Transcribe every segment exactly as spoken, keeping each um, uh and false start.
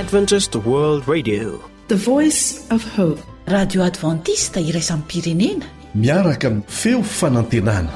Adventist World Radio, the voice of hope. Radio Adventista iraisam pirenena miaraka amin'ny feo fanantenana.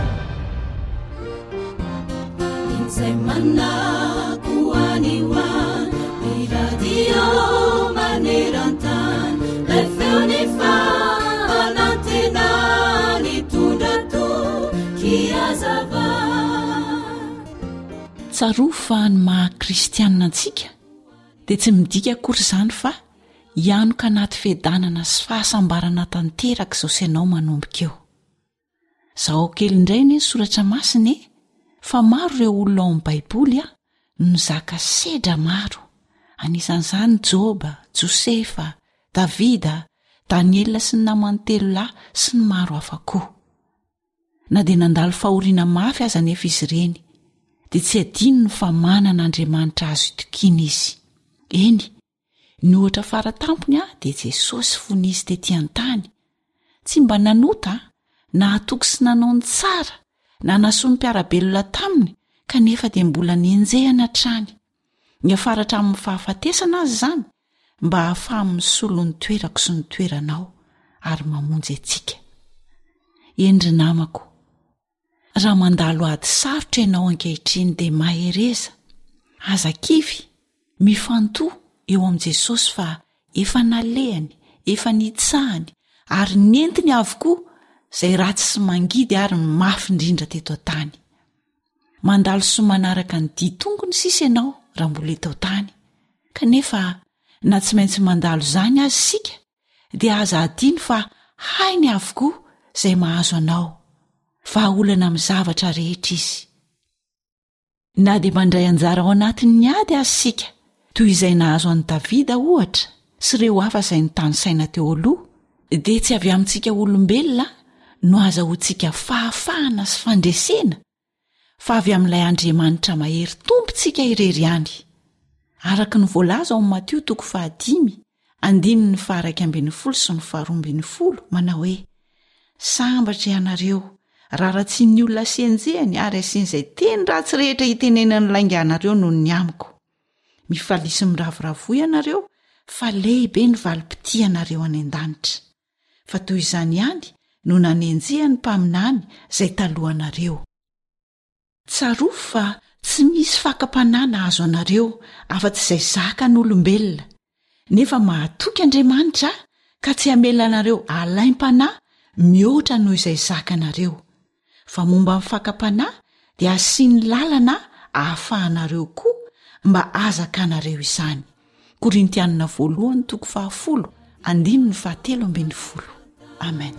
Tsaroa fa ny maha-kristianina antsika dia tsy midika akory izany fa hianoka anaty fiadanana sy fahasambarana tanteraka izao sy ianao manomboka eo. Izao kely indray ny soratra masiny fa maro ireo olona ao amin'ny Baiboly a no zaka sedra maro, anisan'izany Joba, Josefa, Davida, Daniela sy ny namany telo lahy sy ny maro hafa koa. Na dia nandalo fahoriana mafy aza nefa izy ireny dia tsy adino ny fa manana Andriamanitra azo itokiana izy. Eny, ny ohatra faratampony a dia Jesosy fonizy tetỳ an-tany. Tsy mba nanota na atoky sy nanao ny tsara na nasoa ny mpiarabelona taminy kanefa dia mbola nienjehana hatrany. Ny afaratra amin'ny fahafatesana azy izany mba hahafaha misolo ny toerako sy ny toeranao ary mamonjy antsika. Endry namako, raha mandalo ady sarotra ianao ankehitriny dia mahereza, aza kivy mifantoa eo amin'i Jesosy fa efa nalehany, efa nitsahany ary nentiny avokoa izay ratsy sy mangidy ary mafy indrindra teto an-tany. Mandalo sy manaraka ny ditongony sisa ianao raha mbola eto an-tany, kanefa na tsy maintsy mandalo izany azy sika dia aza adino fa hainy avokoa izay mahazo anao, fa olana amin'ny zavatra rehetra izy. Na dia mandray anjara ao anatin'ny ady azy sika toy izay nahazo an'i Davida ohatra sy ireo hafa izay nitany saina teo aloha, dia tsy avy amintsika olombelona no aza hontsika fahafahana sy fandresena, fa avy amin'ilay Andriamanitra mahery tompontsika irery ihany. Araka ny voalaza ao amin'ny Mateo toko fahadimy andininy ny faha iraika ambin'ny folo sy ny faha roa ambin'ny folo manao hoe: sambatra ianareo raha ratsy ny olona senjehany ary asian'izay teny ratsy rehetra hitenenany lainga anareo noho ny amiko. Mifalisy miravoravo ianareo fa lehibe ny valim-pity anareo any an-danitra. Fa toy izany ihany no nanenjehany mpaminany izay talohanareo. Tsaroa fa tsy misy fakam-panana azo anareo afa-tsy izay zaka n'olombelona, nefa mahatoky Andriamanitra ka tsy hamela anareo alaim-panahy mihoatra noho izay zaka anareo. Fa momba amin'ny fakam-panahy dia asiany lalana ahafahanareo koa mba azaka anareo izany. Korintianina voalohany toko fahafolo andininy fahatelo ambin'ny folo. Amen.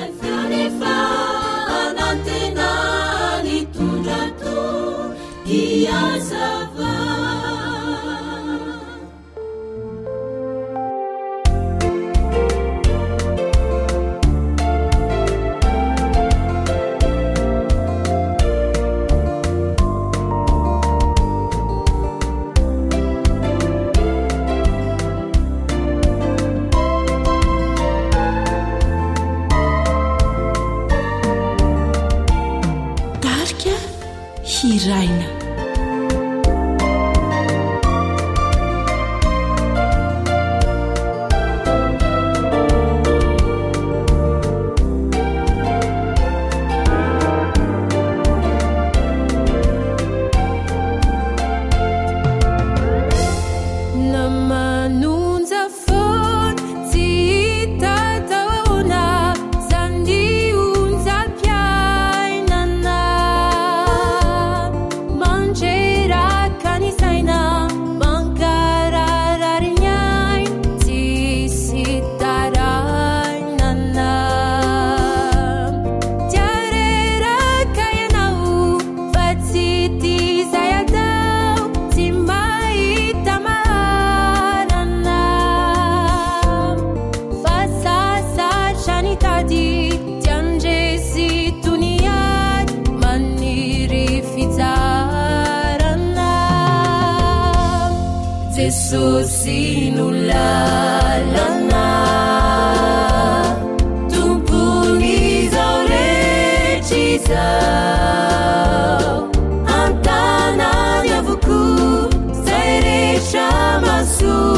Hiraina. Jesosy no lalana tumpuni zao rehetra izao antanany avokoa zay rehetra masoa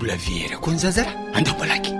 mbola very koa ny zazara andao balaky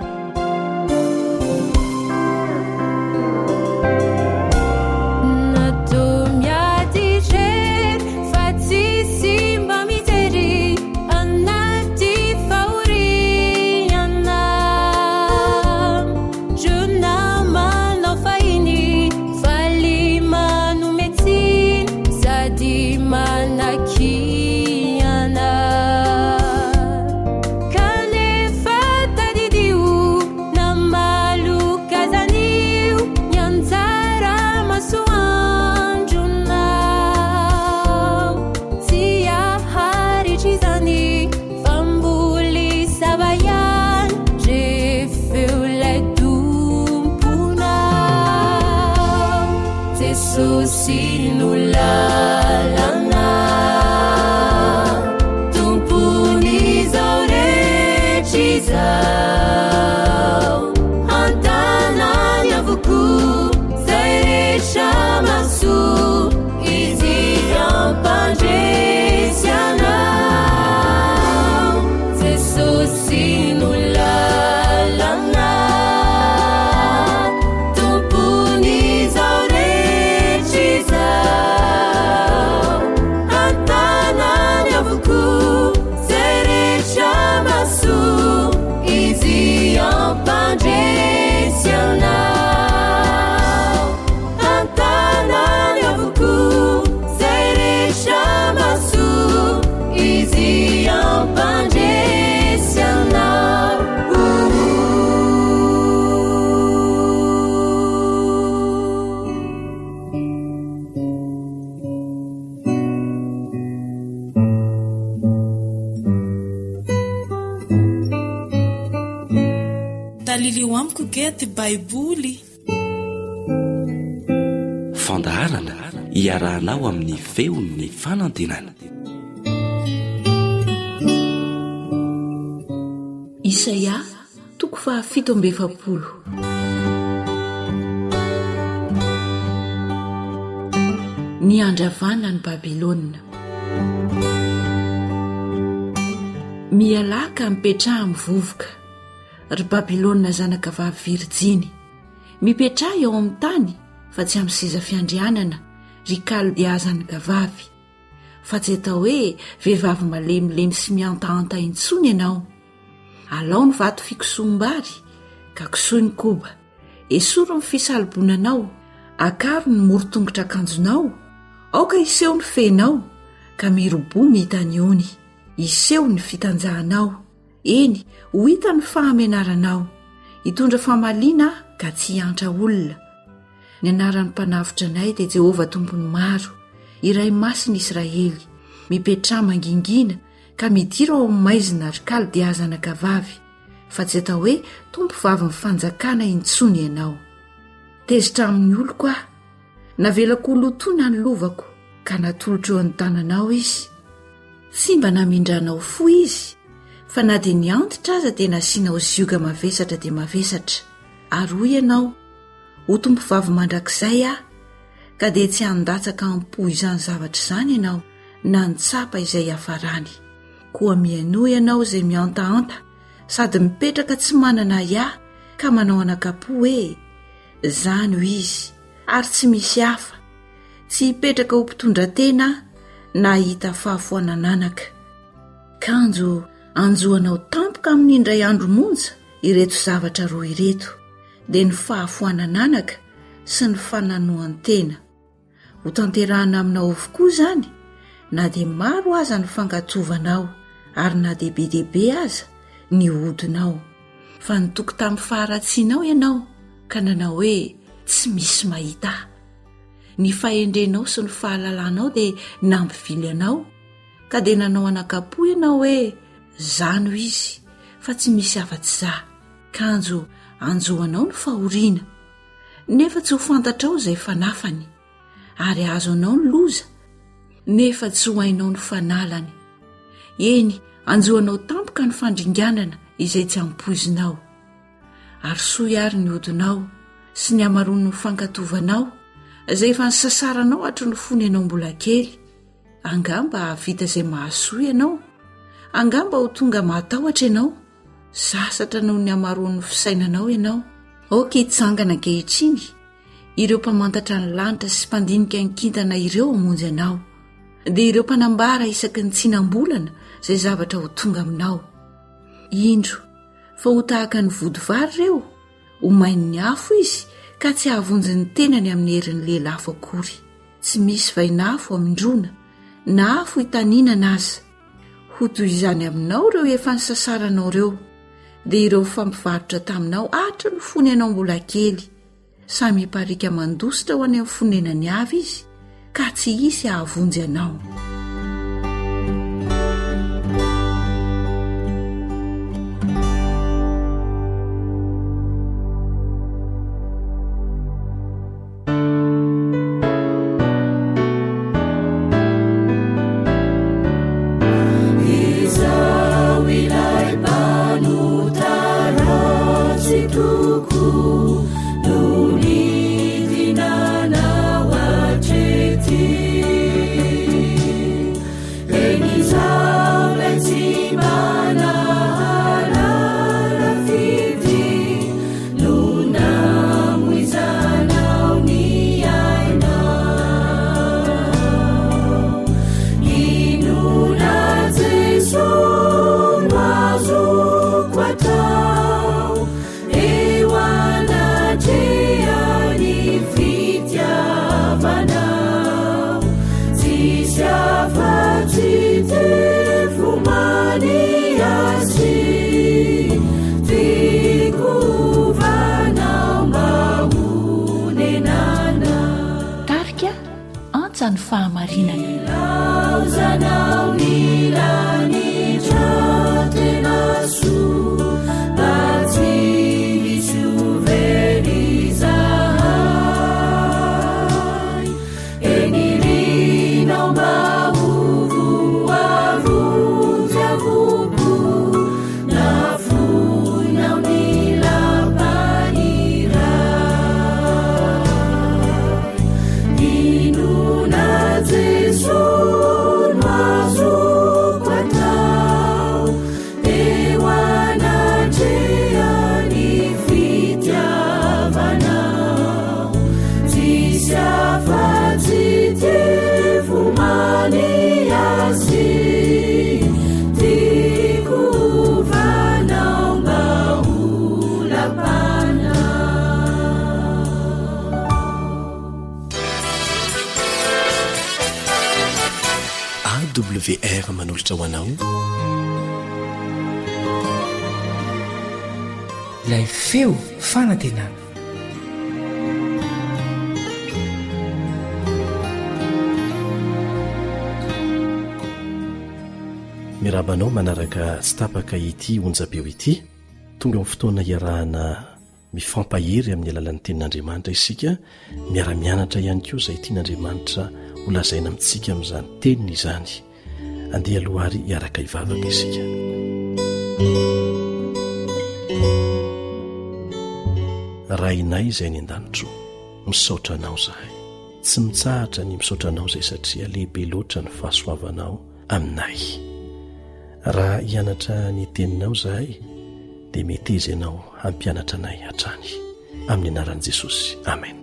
talilio amiko gety baiboly fandaharana iarahanao amin'ny feon'ny fanantenana. Isaia toko fahafito amby efapolo. Ny andravana ny Babilôna. Mialaka mipetraha mivovoka ry Babilôna zanaka vavy Virjiny, mipetraha eo amin'ny tany fa tsy amin'ny seza fiandrianana ry Kaldiazany gavavy, fa tsy atao hoe vehivavy malemilemy sy miantaanta intsony ianao. Alao ny vato fikosom-bary ka kisoy ny koba, esoro ny fisalibonanao, akaro ny morotongotra akanjonao, aoka iseho ny fenao ka mirobo mitaniony, iseho ny fitanjahanao. Eny, ho hita ny fahamenaranao, hitondra famaliana ka tsy hiantra olona. Ny anaran'ny mpanavitra anay dia Jehovah tompony maro, iray masiny Israely, mipetraha mangingina ka midira ao amin'ny maizina ry Kaldiazana gavavy, fa tsy atao hoe tompo vavy ny fanjakana intsony ianao. Tezitra amin'ny oloko aho, navelako lotona ny lovako ka natolotra eo amin'ny tananao izy. Tsy mba namindranao fo izy, fa na dia ny antitra aza dia nasianao zioga mavesatra dia mavesatra. Ary hoy ianao, ho tompo vavy mandrakizay aho, ka dia tsy handatsaka ampo izany zavatra izany ianao, na ny tsapa izay hafarany. Koa mianoa ianao izay miantaanta, sady mipetraka tsy manana ia, ka manao anakapo hoe zany ho izy, ary tsy misy hafa, tsy hipetraka ho mpitondra-tena na hita fahafoanananaka. Kanjo anjoanao tampoka amin'ny indray andro monja ireto zavatra roa ireto, dia ny fahafoanananaka sy ny fananoan-tena. Ho tanterahana aminao avokoa izany, na dia maro aza ny fankatovanao, ary na dia be dia be aza ny hodinao. Fa nitoko tamin'ny faharatsianao ianao, ka nanao hoe tsy misy mahita. Ny fahendrenao sy ny fahalalanao dia nampivily anao, ka dia nanao anakapo ianao hoe zany ho izy, fa tsy misy afa-tsy za. Kanjo anjoanao ny fahoriana, nefa tsy ho fantatrao izay fanafany, ary azonao ny loza, nefa tsy ho hainao ny fanalany. Eny, anjoanao tampoka ny fandringanana izay tsy ampoizinao, ary soy ary ny hodinao sy ny amaroany ny fankatovanao, izay efa nisasaranao hatry ny fony ianao mbola kely. Angamba vita izay mahasoa ianao, angamba ho tonga mahatahotra ianao, sasatra noho ny amaroan'ny fisainanao ianao. oka hitsangana ankehitriny ireo mpamantatra ny lanitra sy mpandinika nkintana ireo amonjy anao, dia ireo mpanambara isaky ny tsinam-bolana izay zavatra ho tonga aminao. Indro fa ho tahaka ny vodivary ireo, ho main'ny afo izy ka tsy ahavonjy ny tenany amin'ny herin'ny lehilahy akory. Tsy misy vainafo amindrona na afo hitaninana aza. Ho toy izany aminao ireo efa nisasaranao ireo, dia ireo fampivarotra taminao atra ny fony ianao mbola kely. Samy hiparika mandositra ho any amin'ny fonenany avy izy, ka tsy hisy ahavonjy anao. Ny fahamarinana A W R manolotra ho anao ilay feo fanantenana. mirabanao manaraka tsy tapaka ity onjabeo ity, tonga amin'ny fotoana iarahana mifampahery amin'ny alalan'ny tenin'Andriamanitra isika, miara-mianatra ihany koa izay tian'Andriamanitra ho lazaina amintsika amin'izany teniny izany. Andeha aloha ary hiaraka hivavaka isika. Rainay izay ny an-danitro, misaotra anao zahay. Tsy mitsahatra ny misaotra anao izay satria lehibe loatra ny fahasoavanao aminay. Raha hianatra ny teninao zahay, dia meteza ianao hampianatra anay hatrany. Amin'ny anaran'i Jesosy. Amen.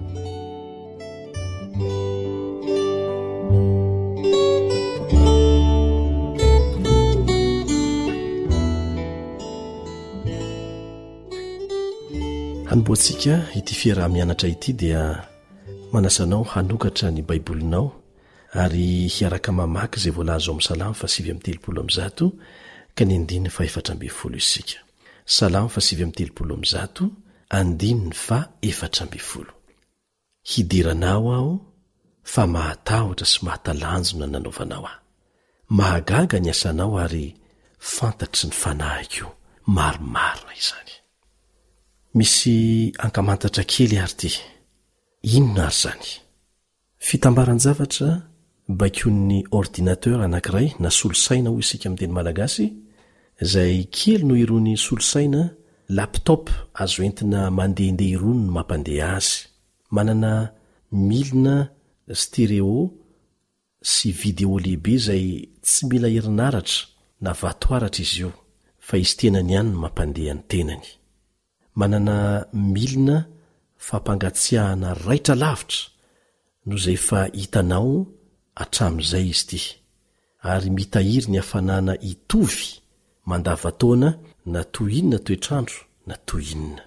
Hanimboantsika ity fiarah-mianatra ity dia manasanao hanokatra ny baibolinao ary hiaraka mamaky izay voalaza ao amin'ny Salamo fasivy amby telopolo amby zato ka ny andininy fa efatra amby folo isika. Salamo fasivy amby telopolo amby zato, andininy fa efatra amby folo. Hidiranao aho fa mahatahotra sy mahatalanjona nanaovanao aho. Mahagaga ny asanao ary fantatry ny fanahiko maromarina izany. Misy ankamantatra kely ary ty. Inona ary zany? Fitambaran-javatra baikoan'ny ordinateur anankiray na solosaina ho isika amin'ny teny malagasy, izay kely no irony solosaina laptop azo entina mandehandeha irony no mampandeha azy. Manana milina stéréo sy vidéo lehibe izay tsy mila herinaratra na vatoaratra izy io, fa izy tenany ihany no mampandeha ny tenany. Manana milina fampangatsiahana raitra lavitra no izay fa hitanao hatramin'izay izy ity, ary mitahiry ny hafanana hitovy mandavataona na toy inona toetrandro na toy inona.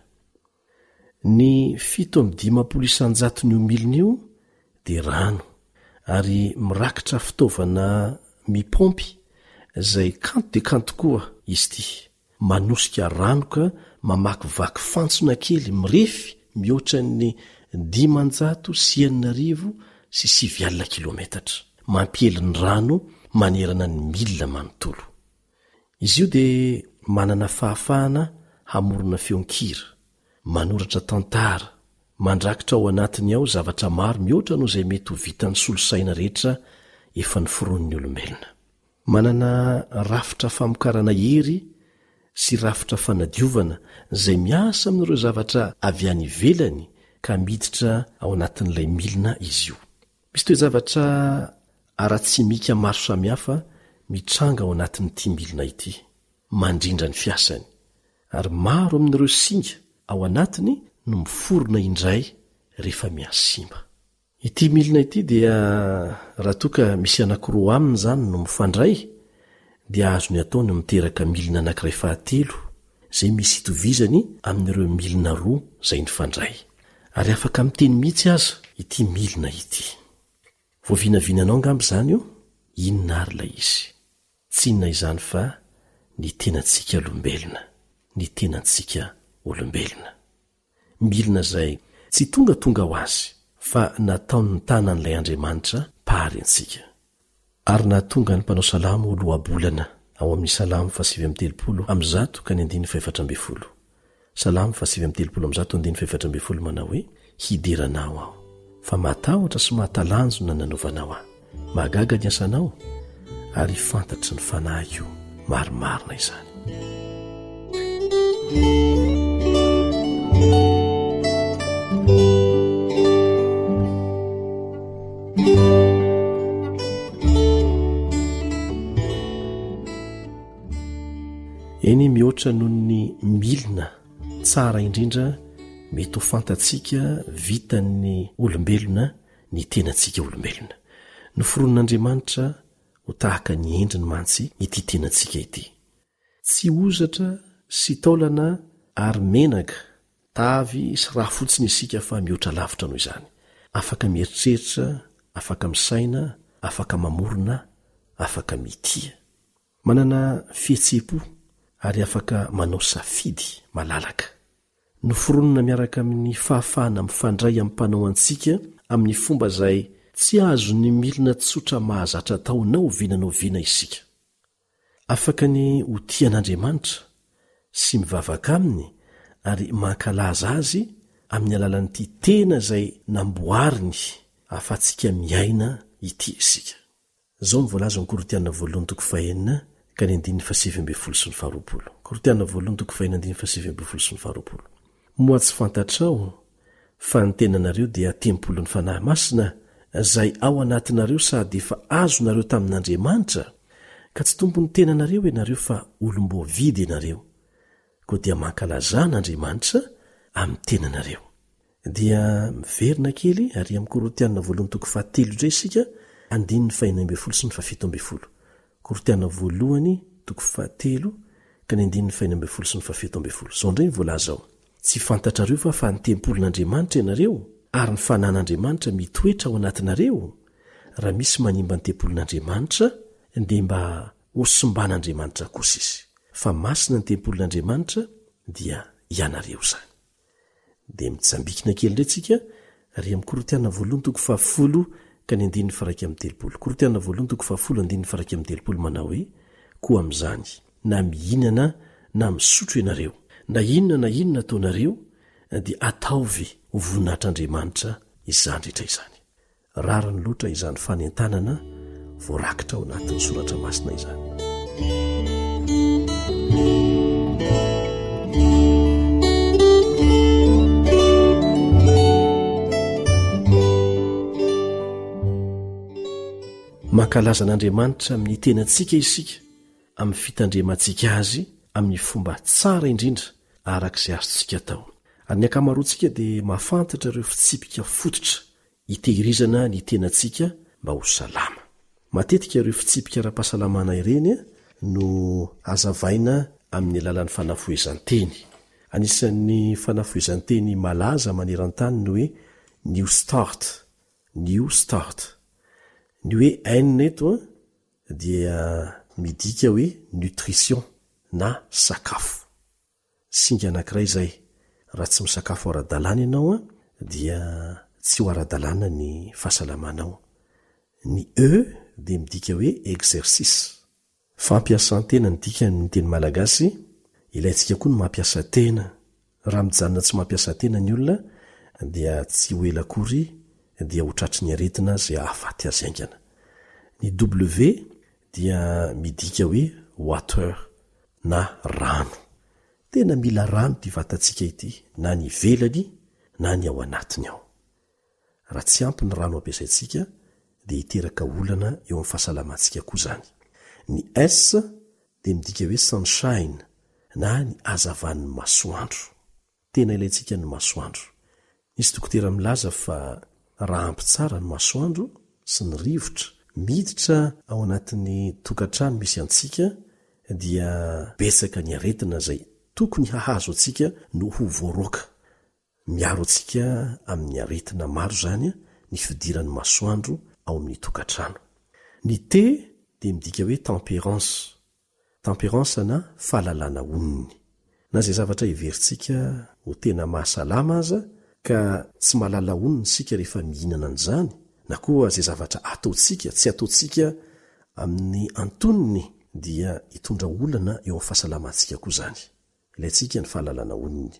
Ny fito amby dimampolo isanjato n'io milina io dia rano, ary mirakitra fitaovana mipompy izay kanto dia kanto koa izy ity, manosika ranoka mamakivaky fantsona kely mirefy mihoatra ny dimanjato sy enina arivo sy sivy alina kilometatra, mampiely ny rano manerana ny milina manontolo. Izy io dia manana fahafahana hamorona feonkira, manoratra tantara, mandrakitra ao anatiny ao zavatra maro mihoatra noho izay mety ho vitan'ny solosaina rehetra efa noforonin'ny olombelona. Manana rafitra famokarana hery sy rafitra fanadiovana izay miasa amin'ireo zavatra avy any ivelany ka miditra ao anatin'ilay milina izy io. Misy toe zavatra ara-tsimika maro samihafa mitranga ao anatin'ity milina ity, mandrindra ny fiasany, ary maro amin'ireo singa ao anatiny no miforona indray rehefa miasa simba. Ity milina ity dia raha toa ka misy anankiroa aminy izany no mifandray, dia azony atao no miteraka milina anankiray fahatelo izay misy hitovizany amin'ireo milina roa izay nifandray, ary afaka miteny mihitsy aza ity milina ity. Voavinavinanao angamby izany io, inona ary ilay izy? Tsy inona izany fa ny tenantsika olombelona, ny tenantsika olombelona. Milina izay tsy tonga tonga ho azy, fa nataony ny tanan'ilay Andriamanitra pahary antsika. Ary nahatonga ny mpanao salamo ho lohabolana ao amin'ny salamo fasivy amby telopolo amby zato ka ny andiny faefatra amby folo. Salamo fasivy amby telopolo amby zato andiny faefatra amby folo manao hoe: hideranao aho, fa matahotra sy mahatalanjo na nanovanao aho. Mahagaga ny asanao, ary fantatry ny fanahiko marimarina izany. Eny mihoatra noho ny milina tsara indrindra mety ho fantatsika vitan'ny olombelona ny tenantsika olombelona. Noforon'Andriamanitra ho tahaka ny endriny mantsy ity tenantsika ity. Tsy ozatra sy taolana ary menaka, tavy sy raha fotsiny isika fa mihoatra lavitra noho izany. Afaka mieritreritra, afaka misaina, afaka mamorona, afaka mitia. Manana fihetsepo ary afaka manao safidy malalaka. Noforonina miaraka amin'ny fahafahana mifandray amin'ny mpanao antsika amin'ny fomba izay tsy azo ny milina tsotra mahazatra tao na oviana na oviana isika. Afaka ny ho tian'Andriamanitra sy mivavaka aminy ary mankalaza azy amin'ny alalan'ity tena izay namboariny ahafahantsika miaina ity isika. Izao mivolaza ny Korintiana voalohany toko fahaenina ka ny andininy fasivy amby folo sy ny faharoapolo. Korintiana voalohany toko fahaenina andininy fasivy amby folo sy ny faharoapolo. Moa tsy fantatrao fa ny tenanareo dia tempolon'ny fanahy masina izay ao anatinareo sady efa azonareo tamin'Andriamanitra, ka tsy tompony tenanareo ianareo fa olom-boavidy ianareo, koa dia mankalazan'Andriamanitra amin'ny tenanareo. Dia miverina kely ary amin'ny Korintiana voalohany toko fahatelo indray isika, andininy fahaenina amby folo sy ny fahafito amby folo. Korintiana voalohany toko fahatelo ka ny andininy fahaenina amby folo sy ny fahafito amby folo. Zao indray mivolazao: tsy fantatrareo fa fa ny tempolon'Andriamanitra ianareo, ary ny fanan'Andriamanitra mitoetra ao anatinareo. Raha misy manimba ny tempolon'Andriamanitra dia mba hosimban'Andriamanitra kosa izy, fa masina ny tempolon'Andriamanitra dia ianareo zany. Dia mitsambikina kely indray tsika ary amin'ny Korintiana voalohany toko fahafolo ka ny andininy faraika amin'ny telopolo. Korintiana voalohany toko fahafolo andininy faraika amin'ny telopolo manao hoe: koa amin'izany na mihinana na misotro ianareo, na inona na inona ataonareo dia ataovy ho voninahitr'Andriamanitra izany rehetra izany. Rariny loatra izany fanentanana voarakitra ao anatin'ny soratra masina izany. Mankalaza an'Andriamanitra amin'ny tenantsika isika amin'ny fitandremantsika azy amin'ny fomba tsara indrindra arak'izay azontsika atao. Ary ny ankamaroantsika dia mahafantatra ireo fitsipika fototra hitehirizana ny tenantsika mba ho salama. Matetika ireo fitsipika ara-pahasalamana ireny no azavaina amin'ny alalan'ny fanafoezan-teny. Anisan'ny fanafoezan-teny malaza maneran-tany ny hoe New Start, New Start. Ny hoe hainina eto dia midika hoe nutrition na sakafo. Singa anankiray izay, raha tsy misakafo ara-dalàna ianao dia tsy ho ara-dalàna ny fahasalamanao. Ny E dia midika hoe exercice. Fampiasan-tena ny dika ny teny malagasy, ilaintsika koa ny mampiasa tena. Raha mijanona tsy mampiasa tena ny olona dia tsy ho ela akory dia ho tratry ny aretina izay ahafaty azy aingana. Ny W dia midika hoe water na rano. Tena mila rano ty vatantsika ity, na ny velany na ny ao anatiny ao. Raha tsy ampy ny rano ampiasaintsika dia hiteraka olana eo amin'ny fahasalamantsika koa izany. Ny S dia midika hoe sunshine na ny hazavan'ny masoandro. Tena ilaintsika ny masoandro. Nisy dokotera milaza fa raha ampy tsara ny masoandro sy ny rivotra miditra ao anatin'ny tokantrano misy antsika dia betsaka ny aretina izay tokony hahazo atsika no ho voaroaka. Miaro atsika amin'ny aretina maro izany ny fidiran'ny masoandro ao amin'ny tokantrano. Ny T dia midika hoe tempérance. Tempérance na fahalalana onony. Na izay zavatra iverintsika ho tena mahasalama aza ka tsy mahalala onony sika rehefa mihinana an'izany, na koa izay zavatra ataotsika tsy ataotsika amin'ny antonony dia hitondra olana eo amin'ny fahasalamantsika koa izany. Ilaintsika ny fahalalana onony.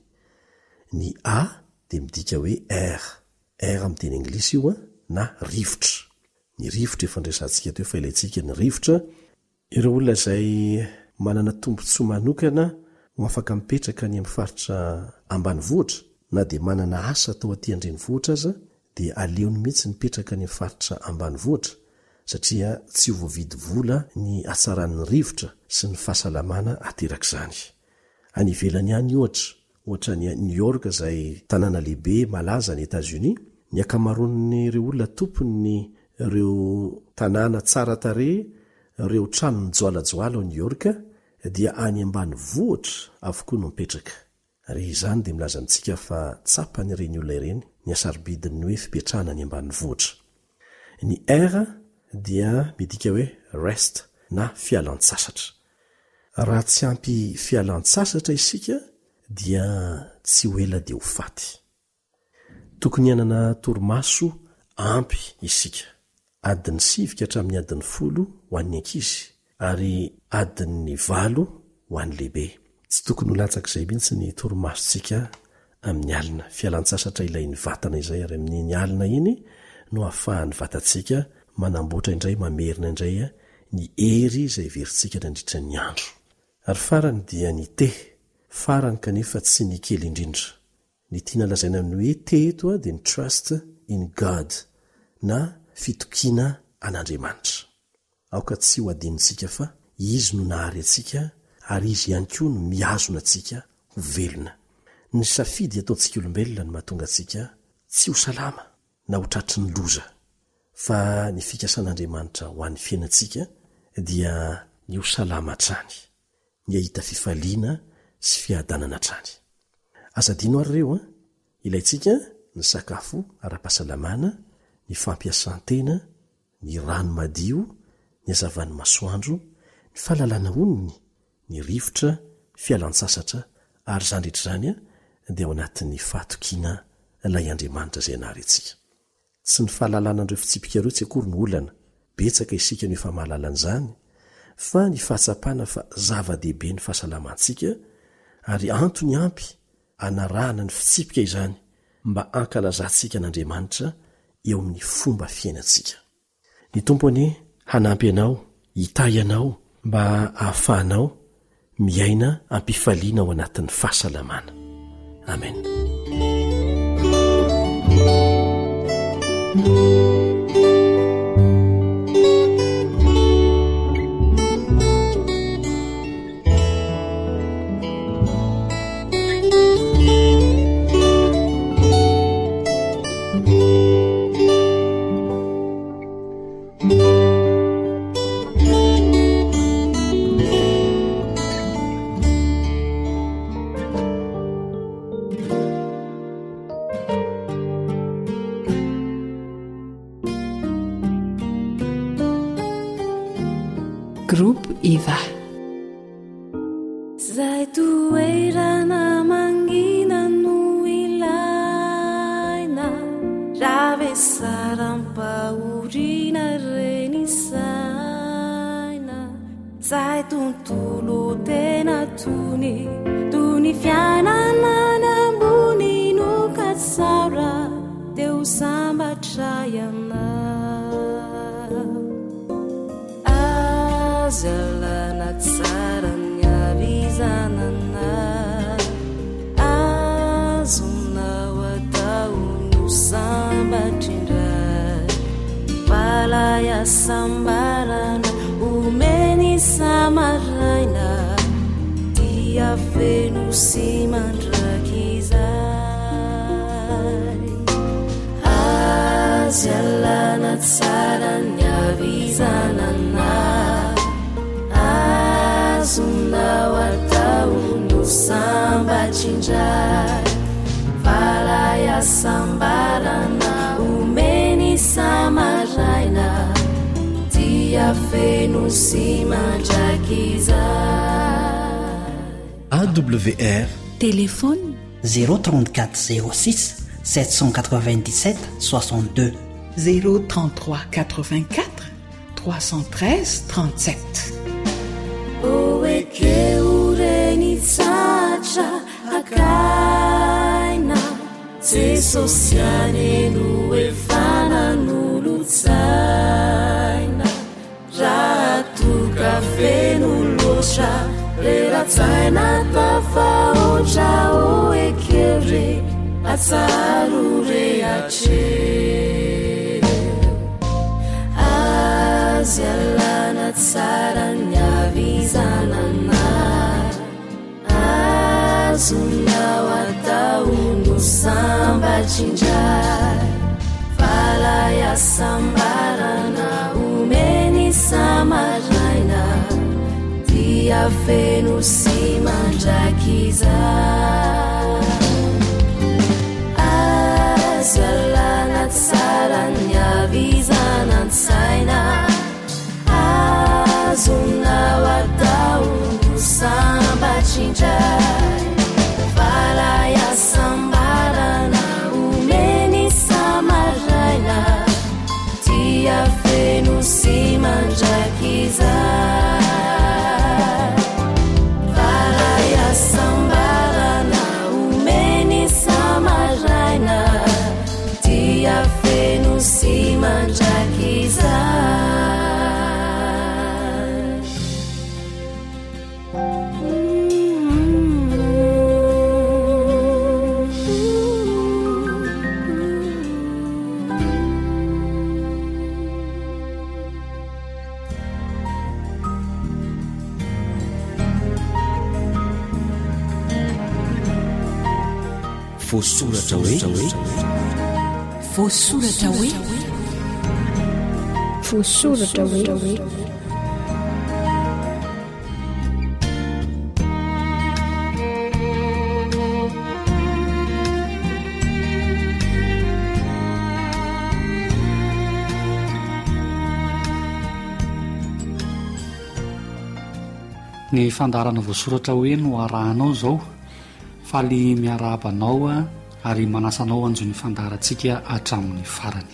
Ny A dia midika hoe air. Air amin'ny teny anglisy io na rivotra. Ny rivotra efa nresantsika teo fa ilaintsika ny rivotra. Ireo olona izay manana tombontsoa manokana ho afaka mipetraka ny amin'ny faritra ambanivohitra na dia manana asa atao aty andrenivohitra aza dia aleony mihitsy nipetraka ny faritra ambanivohitra satria tsy ho voavidy vola ny hatsaran'ny rivotra sy ny fahasalamana aterak'izany. Any ivelany any ohatra, ohatra ny New York izay tanàna lehibe malaza ny États-Unis, ny akamaroan'ny ireo olona tompony ireo tanàna tsara tarehy, ireo trano mijoalajoala ao New York dia any ambanivohitra avokoa no mipetraka. Ary izany dia milaza amintsika fa tsapany ireny olona ireny ny asaribidiny hoe fipetrahana any ambanivohitra. Ny R dia midika hoe rest na fialan-tsasatra. Raha tsy ampy fialan-tsasatra isika dia tsy ho ela dia ho faty. Tokony hanana torimaso ampy isika. Adiny sivy ka hatramin'ny adiny folo ho an'ny ankizy ary adiny valo ho an'ny lehibe. Tsy tokony ho latsak'izay mihitsy ny torimasontsika amin'ny alina. Fialan-tsasatra ilain'ny vatana izay ary amin'ny alina iny no ahafahan'ny vatantsika manamboatra indray mamerina indray ny hery izay iverintsika nandritra ny andro. Ary farany dia ny te, farany kanefa tsy ny kely indrindra. Ny tiana lazaina amin'ny hoe te eto dia ny trust in God na fitokiana an'Andriamanitra. Aoka tsy ho adinintsika fa izy no nahary atsika ary izy ihany koa no miazona atsika ho velona. Ny safidy ataontsika olombelona no mahatonga atsika tsy ho salama na ho tratry ny loza, fa ny fikasan'Andriamanitra ho an'ny fiainantsika dia ny ho salama hatrany, ny ahita fifaliana sy fiadanana hatrany. Azadino ary ireo a, ilaintsika ny sakafo ara-pahasalamana, ny fampiasan-tena, ny rano madio, ny hazavan'ny masoandro, ny fahalalana onony, ny rivotra, fialan-tsasatra ary izany rehetra izany a dia ao anatin'ny fahatokiana ilay Andriamanitra izay anary antsika. Tsy ny fahalalana an'ireo fitsipika ireo tsy akory ny olana, betsaka isika no efa mahalala an'izany, fa ny fahatsapana fa zava-dehibe ny fahasalamantsika ary antony ampy anarahana ny fitsipika izany mba ankalazantsika n'Andriamanitra eo amin'ny fomba fiainantsika. Ny tompony hanampy ianao, hitahy ianao mba ahafahanao miaina ampifaliana ao anatin'ny fahasalamana. Amen. groupe Eva. Zay toerana mangina no ilaina, rave sarampaorina reny saina. Zay tontolo tena tony, tony fianana nambony no katsara, teo sambatra ianao. Azalana tsara ny arizanana, azonao atao no sambatry indray. Valaya sambarana omeny samaraina, dia feno sy mandrakizay. Azalana tsara ny arizanana, azonao atao no sambatry indray. Valaya sambarana omeny samaraina, dia feno sy mandrakizay. A W R Téléphone zéro trente-quatre zéro six sept cent quatre-vingt-dix-sept soixante-deux, zéro trente-trois quatre-vingt-quatre trois cent treize trente-sept. Oeke ureni tsatra akaina, Jesosiane no efana nolotsaina. Raha toka feno loatra, reratsaina tafaotra oekere, atsaro reatre. Azyalana tsara ny arizanana, azonao atao no sambatry indray. Valaya sambarana omeny samaraina, dia feno sy mandrakizay. Azyalana tsara ny arizanantsaina, azonao atao no sambatry indray. Valaya sambarana omeny samaraina, dia feno sy mandrakizay. Valaya sambarana omeny samaraina, dia feno sy mandrakizay. Voasoratra hoe voasoratra hoe voasoratra hoe ny fandarana voasoratra hoe no arahanao zao, faly miarabanao a ary manasanao anjo ny fandarantsika hatramin'ny farany.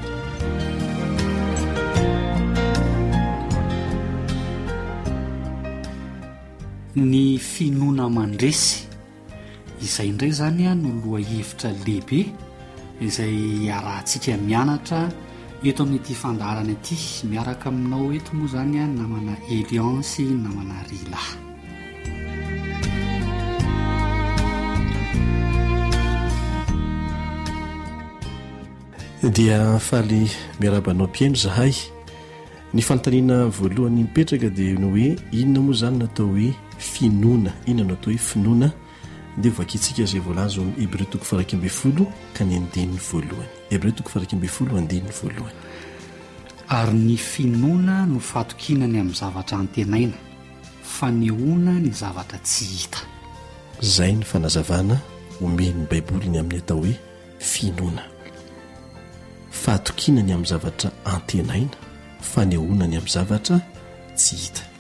Ny finoana mandresy izay indray zany a no loha hevitra lehibe izay arahantsika mianatra eto amin'ity fandarana ity. Miaraka aminao eto moa zany a namana Eliance namana Rila. Dia faly miarabanao mpiaino zahay. Ny fanontaniana voalohany mipetraka dia no hoe inona moa zany natao hoe finoana, inona natao hoe finoana, dia vakitsika izay voalaza ny Hébreu toko faha iraika ambin'ny folo ka ny andininy voalohany. Hébreu toko faha iraika ambin'ny folo andininy voalohany. Ary ny finoana no fatokinany amin'ny zavatra antenaina, fanehoana ny zavatra tsy hita. Zay ny fanazavana omen'ny Baiboly ny amin'ny atao hoe finoana. Fatokinany amin'ny zavatra antenaina, fanehoana ny amin'ny zavatra tsy hita.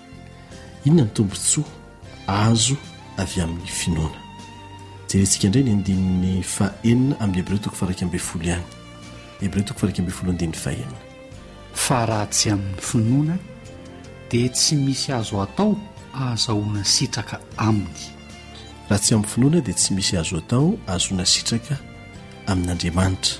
inona ny tombontsoa azo avy amin'ny finoana. Jerentsika indray ny andininy fahaenina amin'ny Hebreo toko faha iraika ambin'ny folo ihany. Hebreo toko faha iraika ambin'ny folo andininy fahaenina. Fa raha tsy amin'ny finoana dia tsy misy azo atao ahazahoana sitraka aminy. Raha tsy amin'ny finoana dia tsy misy azo atao ahazoana sitraka amin'Andriamanitra.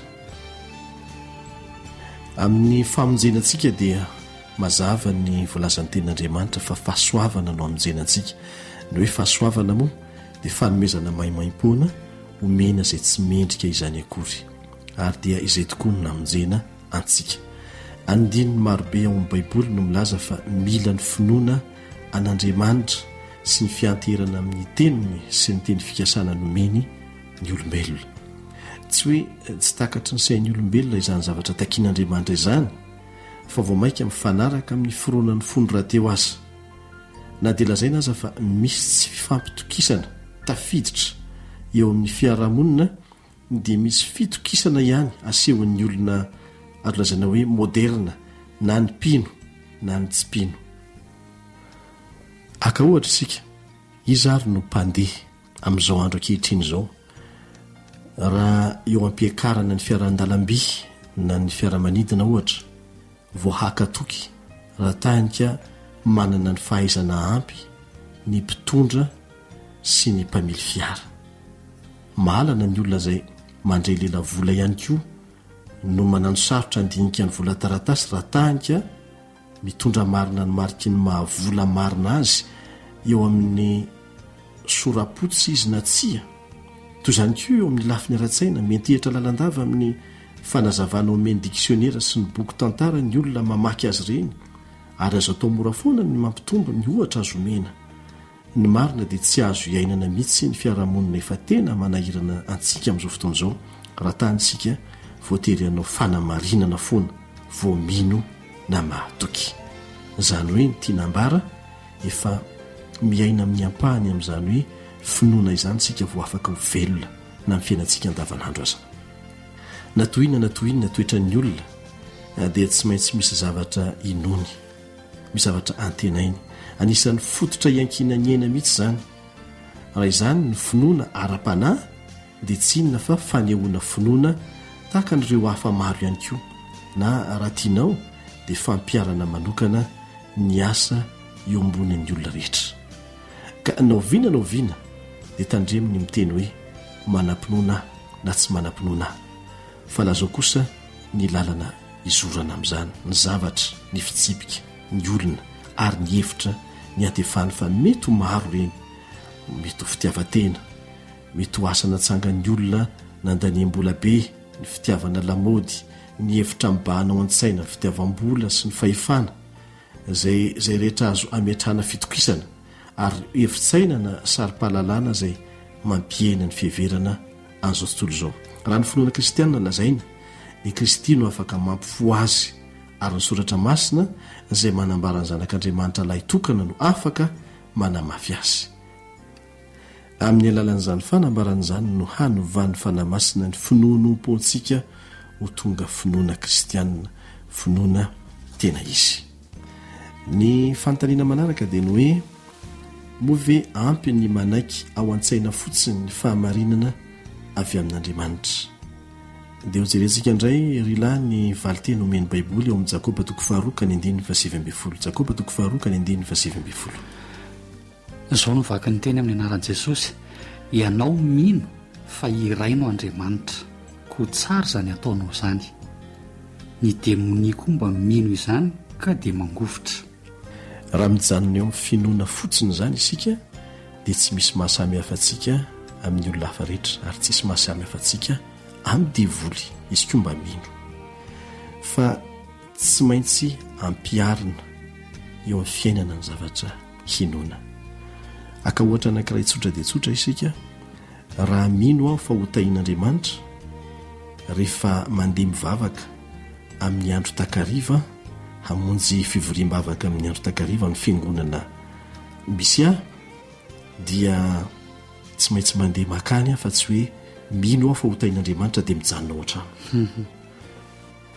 Amin'ny famonjenantsika dia mazava ny voalazan'ny tenin'Andriamanitra fa fahasoavana no hamonjenantsika. Ny hoe fahasoavana moa dia fanomezana maimaim-poana omena izay tsy mendrika izany akory, ary dia izay tokoa no namonjena antsika. Andininy marobe ao amin'ny Baiboly no milaza fa mila ny finoana an'Andriamanitra sy ny fianterana amin'ny teniny sy ny teny fikasana nomeny ny olombelona. Tsy hoe tsy takatry ny sain'ny olombelona izany zavatra takian'Andriamanitra izany, fa vao mainka mifanaraka amin'ny fironan'ny fony rahateo aza. Na dia lazaina aza fa misy tsy fifampitokisana tafiditra eo amin'ny fiarahamonina, dia misy fitokisana ihany asehon'ny olona ary lazaina hoe moderna, na ny mpino na ny tsy mpino. Aka ohatra isika, izy ary no mpandeha amin'izao andro ankehitriny izao. Raha eo ampiakarana ny fiaran-dalamby na ny fiaramanidina ohatra, vao hakatoky raha tahanika manana ny fahaizana ampy ny mpitondra sy ny mpamily fiara. Mahalana ny olona izay mandray lela vola ihany koa no manano sarotra andinika ny vola taratasy raha tahanika mitondra marina ny mariky ny mahavola marina azy eo amin'ny sorapotsy izy na tsia. Toy izany koa eo amin'ny lafiny ara-tsaina mentehitra lalandava amin'ny fanazavana omeny diksionera sy ny boky tantara ny olona mamaky azy ireny, ary azo atao mora foana ny mampitombo ny ohatra azo omena. Ny marina dia tsy azo iainana mihitsy ny fiarahamonina efa tena manahirana antsika amin'izao fotoana izao raha tahantsika voatery hanao fanamarinana foana voamino na mahatoky. Izany hoe ny tianambara efa miaina amin'ny ampahany amin'izany hoe finoana izany sika vo afaka ho velona na amin'ny fiainantsika andavanandro aza. Natoinona natoinona toetra ny olona dia tsy maintsy misy zavatra inony, misy zavatra antenainy, anisan'ny fototra iankina ny aina mihitsy izany. Raha izany ny finoana ara-panahy dia tsy inona fa fanehoana finoana tahaka n'ireo hafa maro ihany koa, na raha tianao dia fampiarana manokana ny asa eo ambonin'ny olona rehetra. Ka naoviana naoviana dia tandreminy miteny hoe manam-pinoana na tsy manam-pinoana, fa lazao kosa ny lalana izorana amin'izany, ny zavatra, ny fitsipika, ny olona ary ny hevitra ny antefany fa mety ho maro ireny, mety ho fitiavatena, mety ho asa natsangan'ny olona nandaniam-bola be, ny fitiavana lamody, ny hevitra mibahanao an-tsaina, ny fitiavam-bola sy ny fahefana, zay zay rehetra azo ametrahana fitokisana, ary hevitsaina na sary-pahalalana zay mampiena ny fiheverana an'izao tontolo izao. Raha ny finoana kristianina lazaina, ny Kristy no afaka mampifo azy, ary ny soratra masina izay manambara ny zanak'Andriamanitra lahy tokana no afaka manamafy azy. Amin'ny alalan'izany fanambaran'izany no hanovany fanamasina ny finoanom-pontsika ho tonga finoana kristianina, finoana tena izy. Ny fanontaniana manaraka dia ny hoe move ampy ny manaiky ao an-tsaina fotsiny ny fahamarinana avy amin'Andriamanitra. Dia ho jerentsika indray rila ny valiteny omeny Baiboly eo amin'ny Jakoba toko faharoa ka ny andininy faha sivy ambin'ny folo. Jakoba toko faharoa ka ny andininy faha sivy ambin'ny folo. Izao no vaky ny teny amin'ny anaran'i Jesosy: ianao mino fa iraino Andriamanitra, koa tsara izany ataonao izany. Ny demonia koa mba mino izany ka dia mangovotra. Raha mijanona eo amin'ny finoana fotsiny izany isika dia tsy misy mahasamy hafantsika amin'ny olona hafa rehetra, ary tsy misy mahasamy hafantsika amin'ny devoly izy koa mba mino, fa tsy maintsy ampiarina eo amin'ny fiainana ny zavatra hinoana. Aka ohatra anankiray tsotra dia tsotra isika, raha mino aho fa hotahin'Andriamanitra rehefa mandeha mivavaka amin'ny andro takariva, hamonjy fivoriam-bavaka amin'ny andro takariva amin'ny fiangonana misy ahy, dia tsy maintsy mandeha makany aho fa tsy hoe mino aho fa hotahin'Andriamanitra dia mijanona ao an-trano.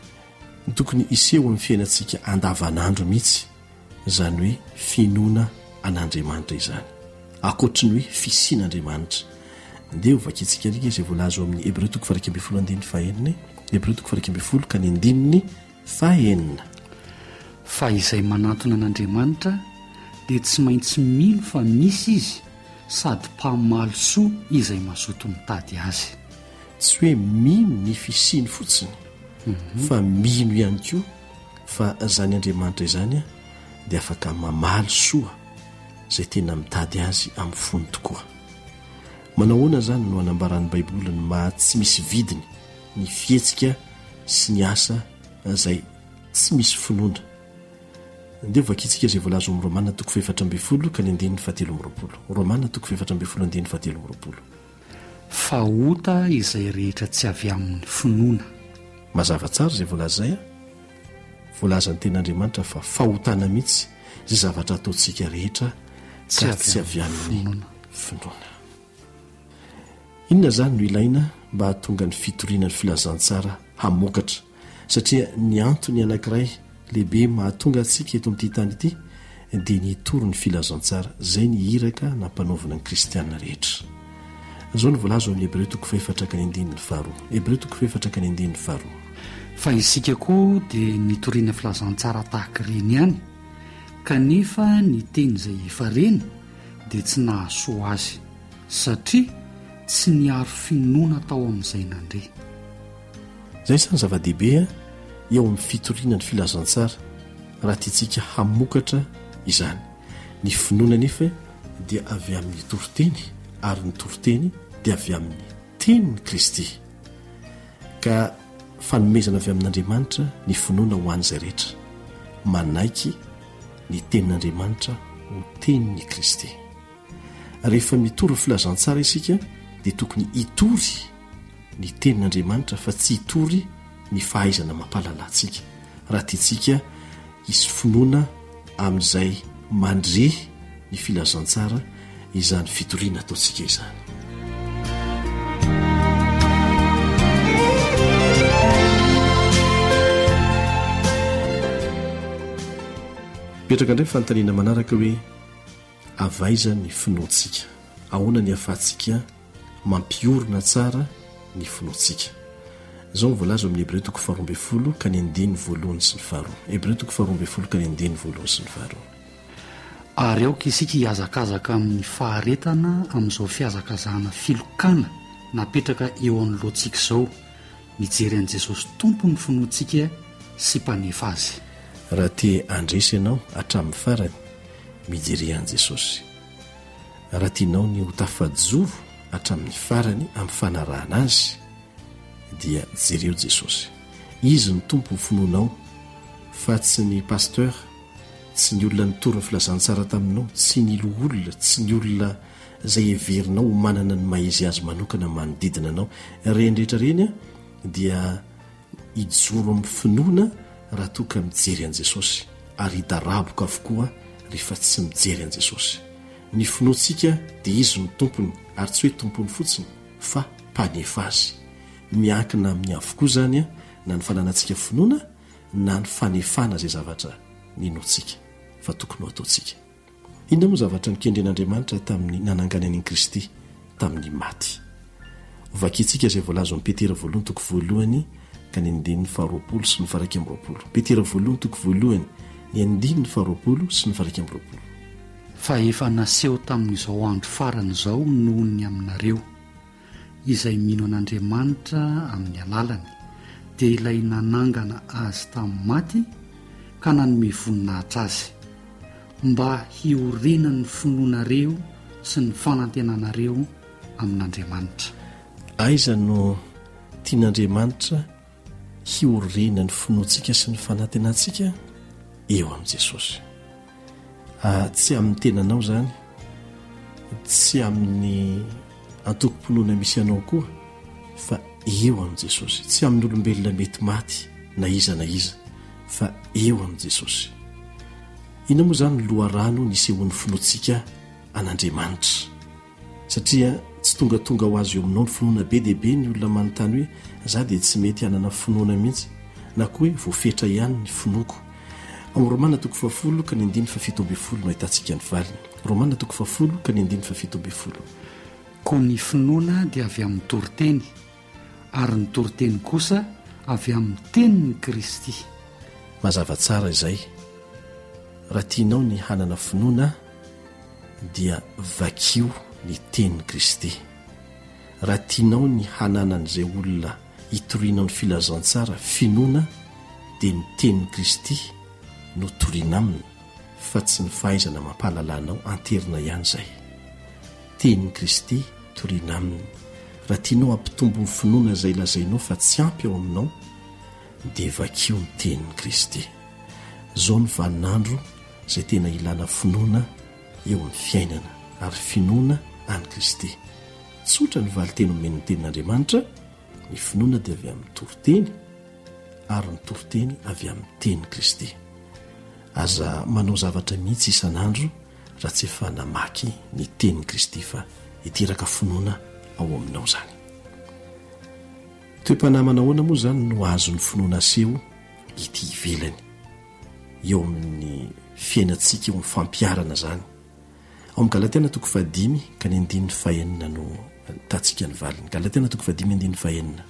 Tokony iseho amin'ny fiainantsika andavanandro mihitsy izany hoe finoana an'andriamanitra izany akoatra ny hoe fisian'andriamanitra. Ndeha hovakitsika ndrika izay voalaza amin'ny Hébreu toko faha iraika ambin'ny folo andininy fahaenina Hébreu toko faha iraika ambin'ny folo ka ny andininy fahaenina. Fa izay manatona an'andriamanitra dia tsy maintsy mino fa misy izy sady mpamaly soa izay mazoto mitady azy. Tsy hoe mino ny fisiany fotsiny mm-hmm. fa mino ihany koa fa zany Andriamanitra izany a dia afaka mamaly soa izay tena mitady azy amin'ny fony tokoa. Manahoana zany no anambaran'ny Baiboly ny maha tsy misy vidiny ny fihetsika sy ny asa izay tsy misy finoana. Ndeha vakitsika izay voalaza amin'ny Romana toko efatra ambin'ny folo ka ny andininy fahatelo amby roapolo. Romana toko efatra ambin'ny folo andininy fahatelo amby roapolo. Fa ota izay rehetra tsy avy amin'ny finoana. Mazava tsara izay voalaza zay a. Voalaza ny ten'Andriamanitra fa fahotana mihitsy izay zavatra ataontsika rehetra ka tsy avy amin'ny finoana. Inona zany no ilaina mba hahatonga ny fitoriana ny filazantsara hamokatra, satria ny antony anankiray lehibe mahatonga antsika eto amin'ity tany ity dia ny toro ny filazantsara izay ny iraka nampanaovana ny kristianina rehetra. Izao no voalaza amin'ny Hébreu toko efatra ka ny andininy faharoa. Hébreu toko efatra ka ny andininy faharoa. Fa isika koa dia nitoriana filazantsara tahaka ireny ihany, kanefa ny teny izay efa reny dia tsy nahasoa azy, satria tsy niaro finoana tao amin'izay nandre. Izay izany zava-dehibe eo amin'ny fitoriana ny filazantsara raha tiantsika hamokatra izany. Ny finoana nefa dia avy amin'ny toroteny ary ny toroteny dia avy amin'ny tenin'ny Kristy. Ka fanomezana avy amin'Andriamanitra ny finoana ho an'izay rehetra manaiky ny tenin'Andriamanitra ho tenin'ny Kristy. Rehefa mitory filazantsara isika dia tokony hitory ny tenin'Andriamanitra fa tsy hitory ny fahaizana mampahalala antsika. Raha tiantsika hisy finoana amin'izay mandre ny filazantsara izany fitoriana ataontsika izany. Petraka indray fanontaniana manaraka hoe avaiza ny finoantsika, ahoana ny ahafahantsika mampiorina tsara ny finoantsika. Izao voalaza amin'ny Hébreu toko faharoa ambin'ny folo ka ny andininy voalohany sy ny faharoa. Hébreu toko faharoa ambin'ny folo ka ny andininy voalohany sy ny faharoa. Ary aoka isika hiazakazaka amin'ny faharetana amin'izao fiazakazahana filokana napetraka eo anoloantsika izao, mijery an'i Jesosy tompo ny finoantsika sy mpanefa azy. Raha te handresy ianao hatramin'ny farany, mijery an'i Jesosy. Raha tianao ny ho tafajoro hatramin'ny farany amin'ny fanarahana azy, dia jereo Jesosy. Izy ny tompo ny finoanao, fa tsy ny pasteur, tsy ny olona nitory ny filazantsara taminao, tsy ny olona, tsy ny olona izay heverinao ho manana ny mahezy azy manokana manodidina anao. Reny rehetra reny a dia hijoro amin'ny finoana raha toa ka mijery an'i Jesosy, ary hidaraboka avokoa rehefa tsy mijery an'i Jesosy. Ny finoantsika dia izy ny tompony, ary tsy hoe tompony fotsiny fa mpanefa azy. Miankina amin'ny avokoa zany a na ny fananantsika finoana na ny fanefana izay zavatra ninoantsika fa tokony ho ataontsika. Inona moa zavatra nikendren'Andriamanitra tamin'ny nananganan'i Kristy tamin'ny maty. Vakitsika izay voalaza amin'ny Petera voalohany toko voalohany ka ny andininy faharoapolo sy ny faha iraika amby roapolo. Petera voalohany toko voalohany ny andininy faharoapolo sy ny faha iraika amby roapolo. Fa efa naseho tamin'izao andro farany izao noho ny aminareo izay mino an'Andriamanitra amin'ny alalany, dia ilay nanangana azy tamin'ny maty ka nanome voninahitra azy, mba hiorenany ny finoanareo sy ny fanantenanareo amin'Andriamanitra. Aiza no tian'Andriamanitra hiorena ny finoantsika sy ny fanantenantsika? Eo amin'i Jesosy. Ah, tsy amin'ny tenanao zany, tsy amin'ny antokom-pinoana misy anao koa, fa eo amin'i Jesosy. Tsy amin'ny olombelona mety maty na iza na iza, fa eo amin'i Jesosy. Ina moa zany loharano nisehon'ny finoantsika an'Andriamanitra, satria tsy tonga tonga ho azy eo aminao ny finoana be dehibe ny olona manontany hoe za dia tsy mety hanana finoana mihitsy, na koa hoe voafetra ihany ny finoako. amin'ny romana toko fafolo ka ny andiny fa fito amby folo no ahitantsika ny valiny. romana toko fafolo ka ny andiny fa fito amby folo. koa ny finoana dia avy amin'ny toriteny ary ny toriteny kosa avy amin'ny teniny Kristy. mazava tsara izay. raha tianao ny hanana finoana dia vakio ny teniny Kristy. raha tianao ny hananan'izay olona hitorianao ny filazantsara finoana dia ny teniny Kristy no toriana aminy, fa tsy ny fahaizana mampahalalanao anterina ihany izay. teniny Kristy toriana aminy. raha tianao hampitombo ny finoana izay lazainao fa tsy ampy ao aminao dia vakio ny teniny Kristy. zao ny vaninandro izay tena ilana finoana eo amin'ny fiainana ary finoana any Kristy. tsotra ny valiteny omen'ny tenin'Andriamanitra. ny finoana dia avy amin'ny toriteny ary ny toriteny avy amin'ny teniny Kristy. aza manao zavatra mihitsy isan'andro raha tsy efa namaky ny teniny Kristy fa hiteraka finoana ao aminao zany. toe-panamana ahoana moa zany no azo ny finoana aseho ity ivelany eo amin'ny fiainantsika eo amin'ny fampiarana zany. ao amin'ny Galatiana toko fahadimy ka ny andininy fahenina no tatsika ny valiny. Galatiana toko fahadimy andininy fahenina.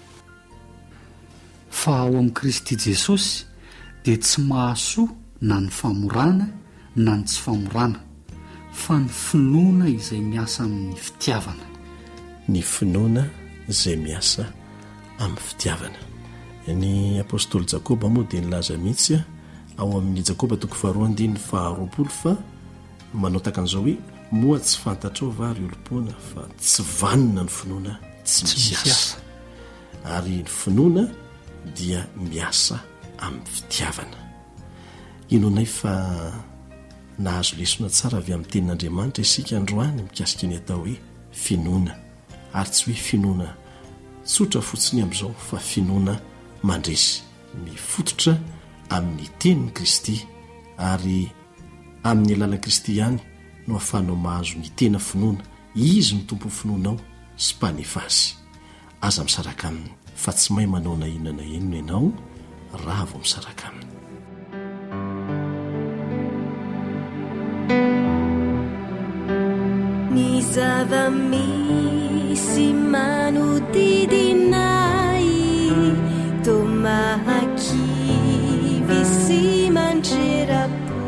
fa ao amin'i Kristy Jesosy dia tsy mahasoa na ny famorana na ny tsy famorana fa ny finoana izay miasa amin'ny fitiavana. ny finoana izay miasa amin'ny fitiavana. ny apôstôly Jakoba moa dia nilaza mihitsy ao amin'ny Jakoba toko faharoa andininy faharoapolo fa manao takan'izao hoe moa tsy fantatrao vary olom-poana fa tsy vanina ny finoana tsy misy asa. ary ny finoana dia miasa amin'ny fitiavana. inonay fa nahazo lesona tsara avy amin'ny tenin'Andriamanitra isika androany mikasika ny atao hoe finoana, ary tsy hoe finoana tsotra fotsiny amin'izao fa finoana mandresy mifototra amin'ny teniny Kristy, ary amin'ny alalan'i Kristy ihany no ahafahanao mahazo ny tena finoana. izy ny tompo finoanao sy mpanefa azy. aza misaraka aminy fa tsy mahay manao na inona na inona ianao raha vao misaraka aminy. ny zava-misy manodidinay toa mahakivy sy mandrera-po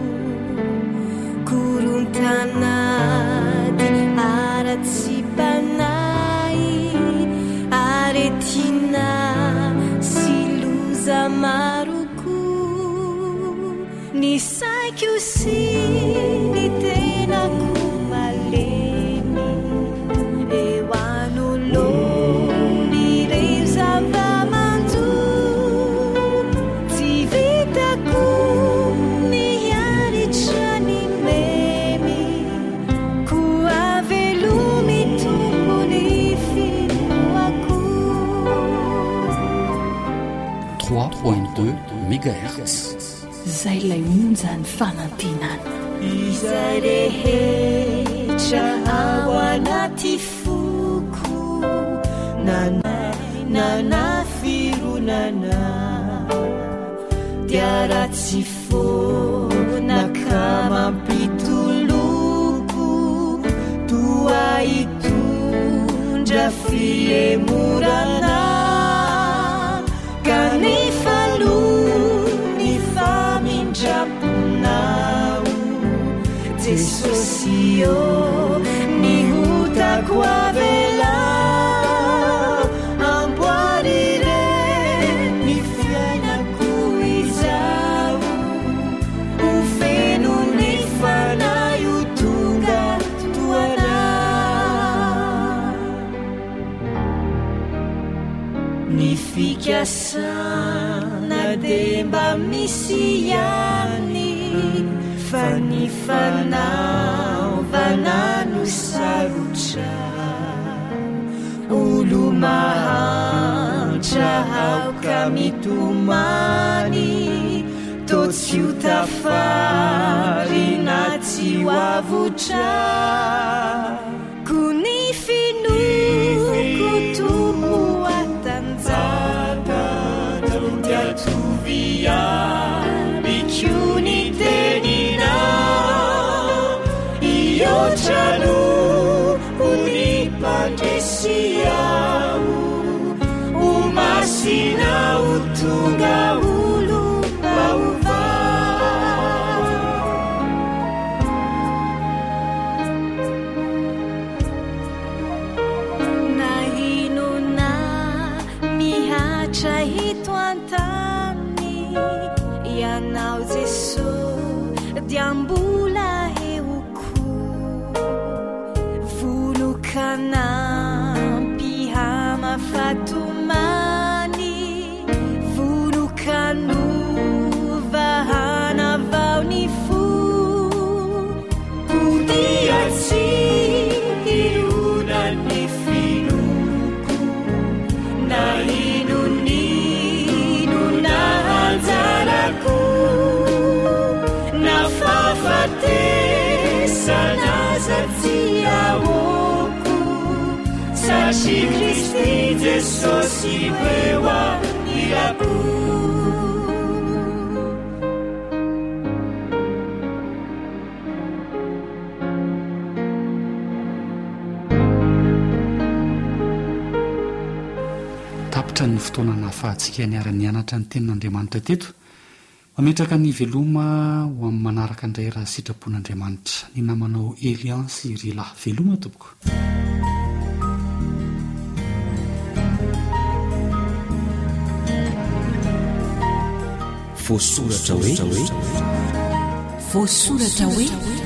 korontanady ara-tsipanay aretina sy loza maroko ny saiko sy ny tenako malemy eo anolony reo zava-manjo tsy vitako miaritra ny memy ko avelomy tombony finoako. trois point deux mégahertz. zay lay onjany fanantenana. izay rehetra ao anaty foko nanana fironana dia ratsy fona ka mampitoloko toa hitondra fiemorana kanefa lony famindraponao Jesosy io ny hotako avela amboarire ny fiainako izao ho feno ny fanay ho tonga toana ny fikasana de mba misy ihany fa ny fanaovana no sarotra olo mahantra aoka mitomany to tsy ho tafary na tsy ho avotra ko ny finoko tompo atanjaka dia tovia bikio otrano unipandesiau umasina utunga ulu bauva nahinona mihatra hito antany ianao Jesu diambola heoko volokanampy hamafatomany volokanovahana vao ny fo odiatsy irionany filoko na inonino nahanjarako nafafatesanazatsiaoko sashi Kristi Jesosy wewa ilako tapitra ny fotoana nahafahantsika niara-ny anatra ny tenin'Andriamanitra teto mametraka ny veloma ho amin'ny manaraka indray raha sitrapon'Andriamanitra ny namanao Elian sy Rila veloma tompoko voasoratra hoe voasoratra hoe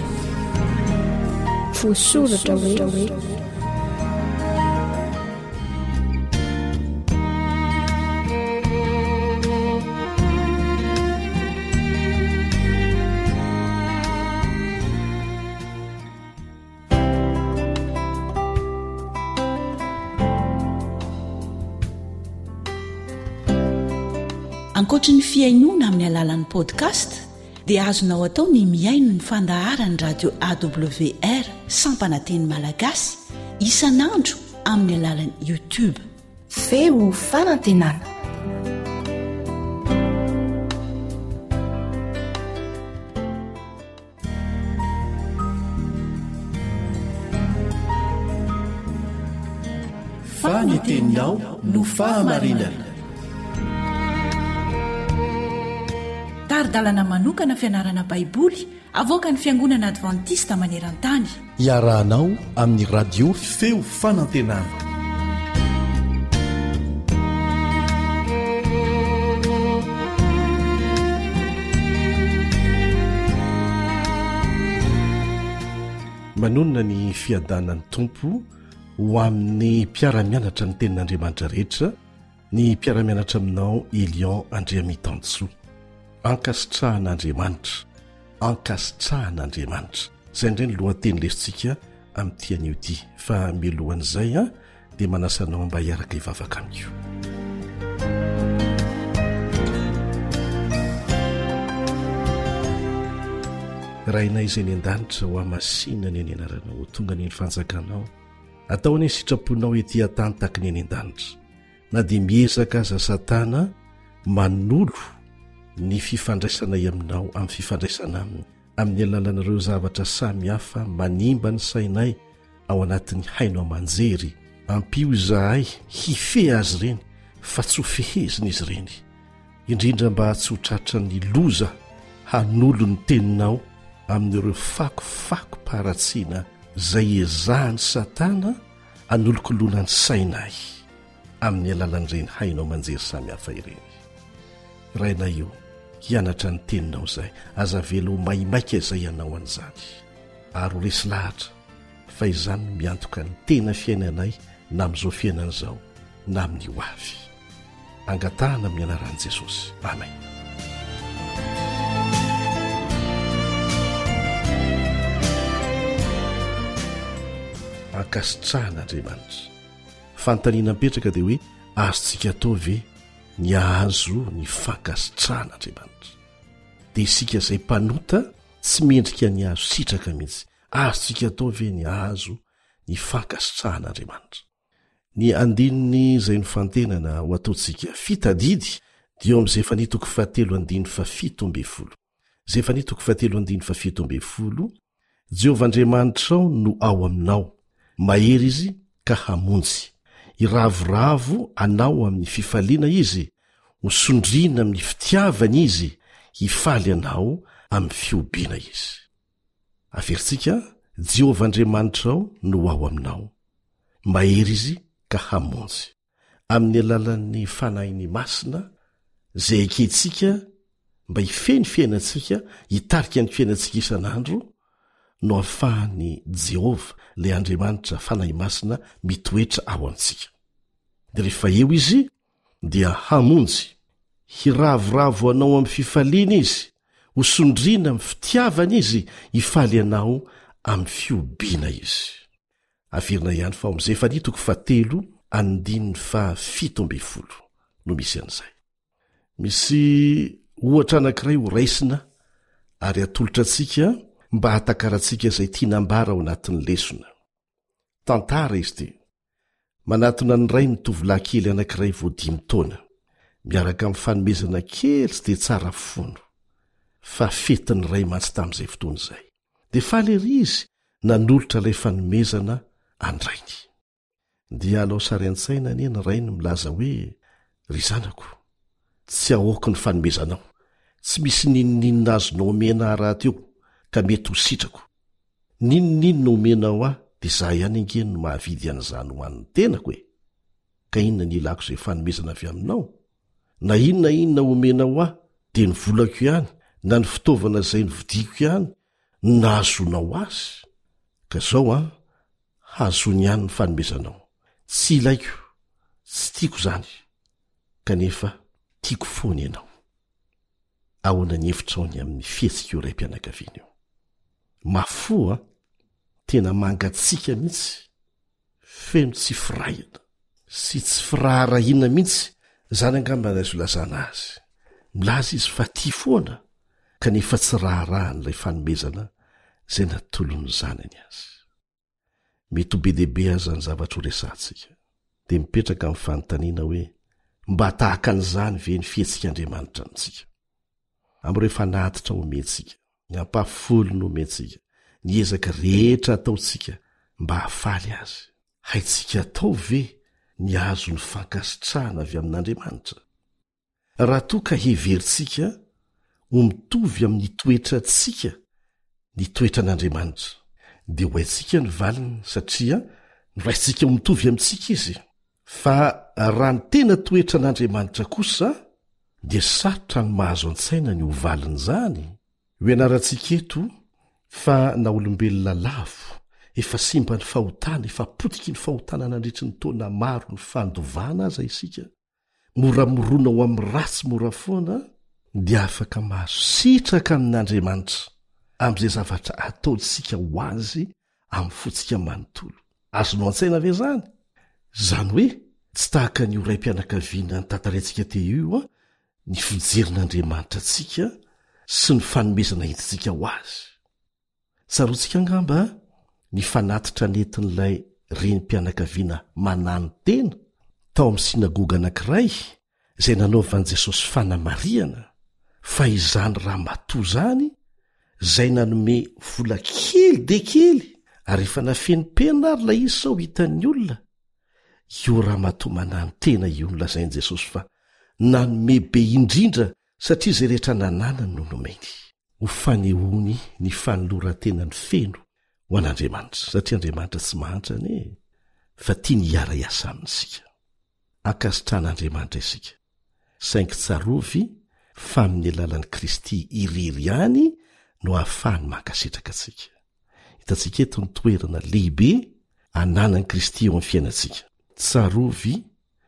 voasoratra hoe ankoatra ny fiainoana amin'ny alalan'ny podcast dia azonao atao ny miaino ny fandaharany radio A W R sampananteny malagasy isanandro amin'ny alalan'ny YouTube. Feo fanantenana. Faniteninao no fahamarinana. Taridalana manokana fianarana baiboly avoaka ny fiangonana adventista maneran-tany. Iarahanao amin'ny radio feo fanantenana. Manonona ny fiadanan'ny tompo ho amin'ny mpiara-mianatra ny tenin'Andriamanitra rehetra, ny mpiara-mianatra aminao Elion Andriamitansoa. Ankasitrahan'Andriamanitra, ankasitrahan'Andriamanitra. Izay indray ny lohateny lesitsika amin'ny tian'io ty. Fa mialohan'izay a dia manasanao mba hiaraka hivavaka amiko. Rainay izay ny an-danitra ho amasina ny any anaranao, tonga ny ny fanjakanao. Atao any sitraponao ety an-tany taky ny any an-danitra. Na dia miezaka aza Satana manolo ny fifandraisana aminao amin'ny fifandraisana aminy, amin'ny alalan'ireo zavatra samy hafa manimba ny sainay ao anatin'ny hainao manjery, ampio izahay hife azy ireny fa tsy ho fehezina izy ireny, indrindra mba tsy ho tratra ny loza hanolo ny teninao amin'ireo fakofako-paratsiana izay ezahany Satana hanolokolona ny sainay amin'ny alalan'ireny hainao manjery samy hafa ireny. Raina io hianatra ny teninao izay, aza velo maimaika izay ianao an'izany, ary ho resy lahatra fa izany miantoka ny tena fiainanay na amin'izao fiainana izao na amin'ny ho avy. Angatahana amin'ny anaran'i Jesosy. Amen. Ankasitrahan'Andriamanitra. Fanontaniana mipetraka dia hoe azontsika atao ve ny ahazo ny fankasitrahan'Andriamanitra? Dia isika izay mpanota tsy mendrika ny ahazo sitraka mihitsy, azontsika atao ve ny ahazo ny fankasitrahan'Andriamanitra? Ny andininy izay nofantenana ho ataontsika fitadidy dia eo amin'izay fanitoko fahatelo andiny fa fito amby folo. Izay fanitoko fahatelo andiny fa fito amby folo Jehovah Andriamanitrao no ao aminao, mahery izy ka hamonjy. Iravoravo anao amin'ny fifaliana izy, hosondrina amin'ny fitiavana izy, hifaly anao amin'ny fiobiana izy. Averitsika, Jehovah Andriamanitrao no ao aminao, mahery izy ka hamonjy. Amin'ny alalan'ny fanahin'ny masina, zay eketsika mba hifeny fiainantsika, hitarika ny fiainantsika isan'andro, no ahafahany Jehova le Andriamanitra fanahy masina mitoetra ao amintsika. De rehefa eo izy dia hamonjy, hiravoravo anao amin'ny fifaliana izy, hosondrina amin'ny fitiavana izy, hifaly anao amin'ny fiobiana izy. Averina ihany fa ao amin'izay fanitoko fatelo andininy fa fito amby folo no misy an'izay. Misy ohatra anankiray ho raisina ary atolotra antsika mba hatakaratsika izay tianambara ao anatin'ny lesona. Tantara izy ty. Manatona ny ray ny tovolahy kely anankiray vao dimy taona, miaraka amin'ny fanomezana kely tsy dia tsara fono, fa fetin'ny ray mantsy tamin'izay fotoana izay. Dia faly ery izy nanolotra ilay fanomezana andrainy. Dia alao sary an-tsaina anie ny ray ny milaza hoe, ry zanako, tsy ahoako ny fanomezanao, tsy misy ninoninona azonao omena raha teo ka mety ho sitrako. Ninoninona omenao aho dia izaho ihany angeny no mahavidy an'izany ho an'ny tenako e. Ka inona ny ilako izay fanomezana avy aminao? Na inona inona omenao aho dia ny volako ihany, na ny fitaovana izay novidiko ihany, nazonao azy. Ka izao a, hazony ihany ny fanomezanao. Tsy ilaiko, tsy tiako zany, kanefa tiako foana ianao. Ahoana ny hevitraony amin'ny fihetsika io raim-pianakaviana io. Mafoa, tena mangatsika mihitsy, feno tsy firahina, sy tsy firaharahiana mihitsy, zany angamba azo lazana azy. Milaza izy fa tia foana, kanefa tsy raharahany ilay fanomezana izay natolony zanany azy. Mety ho be dehibe aza ny zavatra ho resantsika, dia mipetraka amin'ny fanontaniana hoe mba tahaka an'izany ve ny fihetsik'Andriamanitra amintsika. Amin'ireo fanatitra omentsika, ny ampahafolo no omentsika, ny ezaka rehetra ataontsika mba hafaly azy. Haintsika atao ve ny azo ny fankasitrahana avy amin'Andriamanitra? Raha toa ka heverintsika ho mitovy amin'ny toetra antsika, ny toetra an'Andriamanitra, dia ho haintsika ny valiny satria noraintsika ho mitovy amintsika izy. Fa raha ny tena toetra an'Andriamanitra kosa, dia sarotra ny mahazo an-tsaina ny ho valiny zany. Ho ianarantsika eto fa na olombelona lavo, efa simba ny fahotana, efa potiky ny fahotana nandritry ny taona maro ny fandovana aza isika, moramorona ho amin'ny ratsy mora foana, dia afaka mahazo sitraka amin'Andriamanitra amin'izay zavatra ataontsika ho azy amin'ny fotsika manontolo. Azonao an-tsaina ve zany? Zany hoe, tsy tahaka ny oray-pianakaviana ny tantarantsika teo io a, ny fijerin'Andriamanitra antsika sy ny fanomezana entintsika ho azy. Tsaroantsika angamba ny fanatitra netin'ilay renim-pianakaviana manano tena tao amin'ny sinagoga anankiray izay nanaovan'i Jesosy fanamariana, fa izany raha matoa zany izay nanome vola kely de kely, ary efa nafenimpenina ary ilay izy sao hitan'ny olona. Io raha matoa manano tena io nolazain'i Jesosy fa nanome be indrindra satria izay rehetra nananany no nomeny. Ho fanehoany ny fanoloran-tena ny feno ho an'Andriamanitra, satria Andriamanitra tsy mahantra ane, fa tia ny hiara hiasa amintsika. Ankasitrahan'Andriamanitra isika, saingy tsarovy fa amin'ny alalan'i Kristy irery ihany no ahafahany mankasitraka antsika. Hitantsika eto ny toerana lehibe ananan'i Kristy eo amin'ny fiainantsika. Tsarovy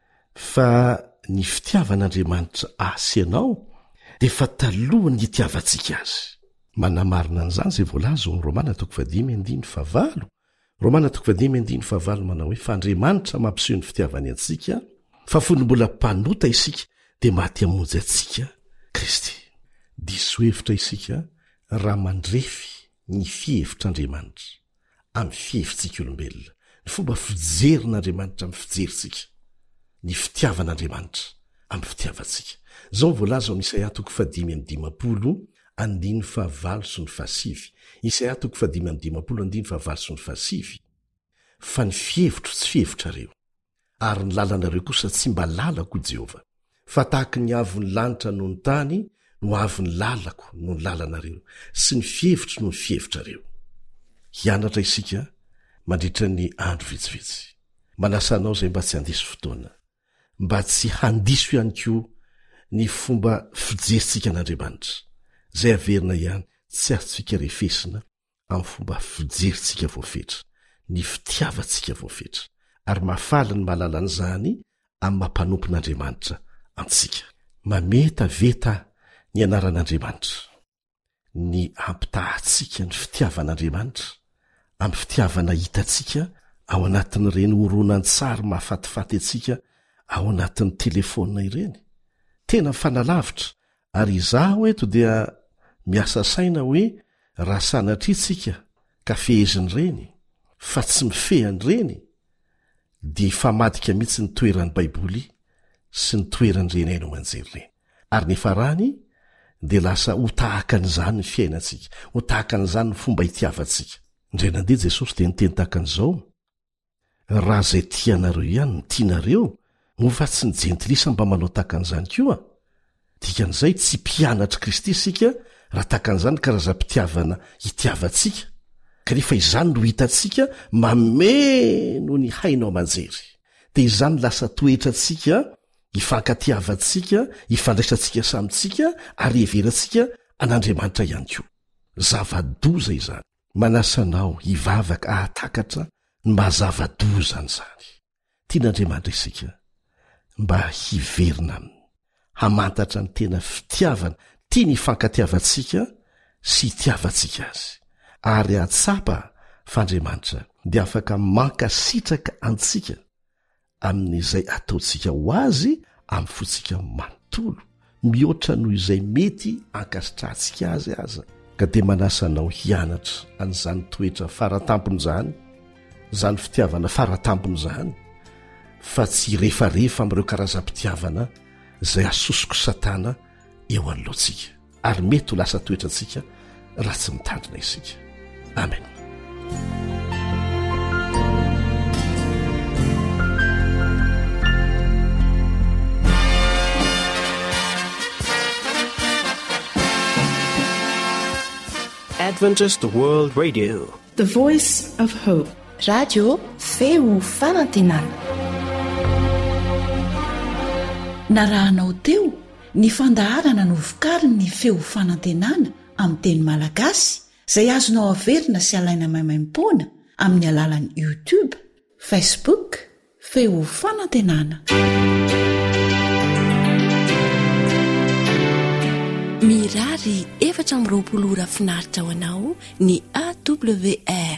fa ny fitiavan'Andriamanitra asy ianao dia fa talohany hitiavantsika azy. Manamarina an'izany izay voalaza ao Romana toko fadimy andiny favalo. Romana toko fadimy andiny favalo manao hoe fa Andriamanitra mampiseho ny fitiavany antsika, fa fony mbola mpanota isika dia maty hamonjy antsika Kristy. Diso hevitra isika raha mandrefy ny fihevitr'Andriamanitra amin'ny fihevintsika olombelona, ny fomba fijerin'Andriamanitra amin'ny fijerintsika, ny fitiavan'Andriamanitra amin'ny fitiavantsika. Zao voalaza ao Isaia toko fadimy amby dimapolo andiny fahavalo sy ny fasivy isaia toko fadimy amby dimapolo andiny fahavalo sy ny fasivy fa ny fihevitro tsy fihevitrareo ary ny lalanareo kosa tsy mba lalako Jehova fa tahaka ny avy ny lanitra noho ny tany no avy ny lalako noho ny lalanareo sy ny fihevitro noho ny fihevitrareo. Hianatra isika mandritra ny andro vitsivitsy. Manasanao zay mba tsy handiso fotoana, mba tsy handiso ihany koa ny fomba fijerentsika an'Andriamanitra zay averina ihany tsy azontsika refesina amin'ny fomba fijerentsika voafetra, ny fitiavantsika voafetra, ary mahafaly ny mahalala an'izany amin'ny mampanopin'Andriamanitra antsika. Mameta veta ny anaran'Andriamanitra, ny ampitahantsika ny fitiavan'Andriamanitra amin'ny fitiavana hitantsika ao anatin'ireny horonan-tsary mahafatifaty antsika ao anatin'ny telefona ireny. Tena fanalavitra, ary izaho eto dia miasa saina hoe raha sanatria tsika ka feheziny reny fa tsy mifehany reny dia famadika mihitsy ny toeran'ny Baiboly sy ny toerany reny haino manjery reny. Ary nefa rany dia lasa ho tahaka an'izany ny fiainantsika, ho tahaka an'izany ny fomba hitiavantsika. Indray nandeha Jesosy dia niteny tahaka an'izao: raha zay tianareo ihany ny tianareo, moa fa tsy ny jentilisa mba manao tahaka an'izany koa. Dikan'izay tsy mpianatra Kristy isika raha tahaka an'izany karazam-pitiavana hitiavantsika. Kanefa izany no hitantsika mameno ny hainao manjery, dia izany lasa toetrantsika hifankatiavantsika, hifandraisantsika samitsika, ary heverantsika an'Andriamanitra ihany koa. Zava-doza izany. Manasanao hivavaka ahatakatra ny mahazava-doza an'izany. Tian'Andriamanitra isika mba hiverina aminy, hamantatra ny tena fitiavana, tia ny hifankatiavantsika sy hitiavantsika azy. Ary atsapa fa Andriamanitra dia afaka mankasitraka antsika amin'izay ataontsika ho azy amin'ny fotsika manontolo, mihoatra noho izay mety ankasitrantsika azy aza. Ka dia manasanao hianatra an'izany toetra faratampony izany, izany fitiavana faratampony izany, fa tsy rehefarehefa amin'ireo karazam-pitiavana izay asosoko Satana eo anoloantsika, ary mety ho lasa toetrantsika raha tsy mitandrina isika. Amen. Adventist World Radio, the voice of hope. Radio feo fanantenana. Narahanao teo ny fandaharana no vokariny ny feo fanantenana amin'ny teny malagasy izay azonao averina sy alaina maimaimpoana amin'ny alalan'ny YouTube, Facebook, feo fanantenana. Mirary efatra amby roapolo ora finaritra ho anao ny A W R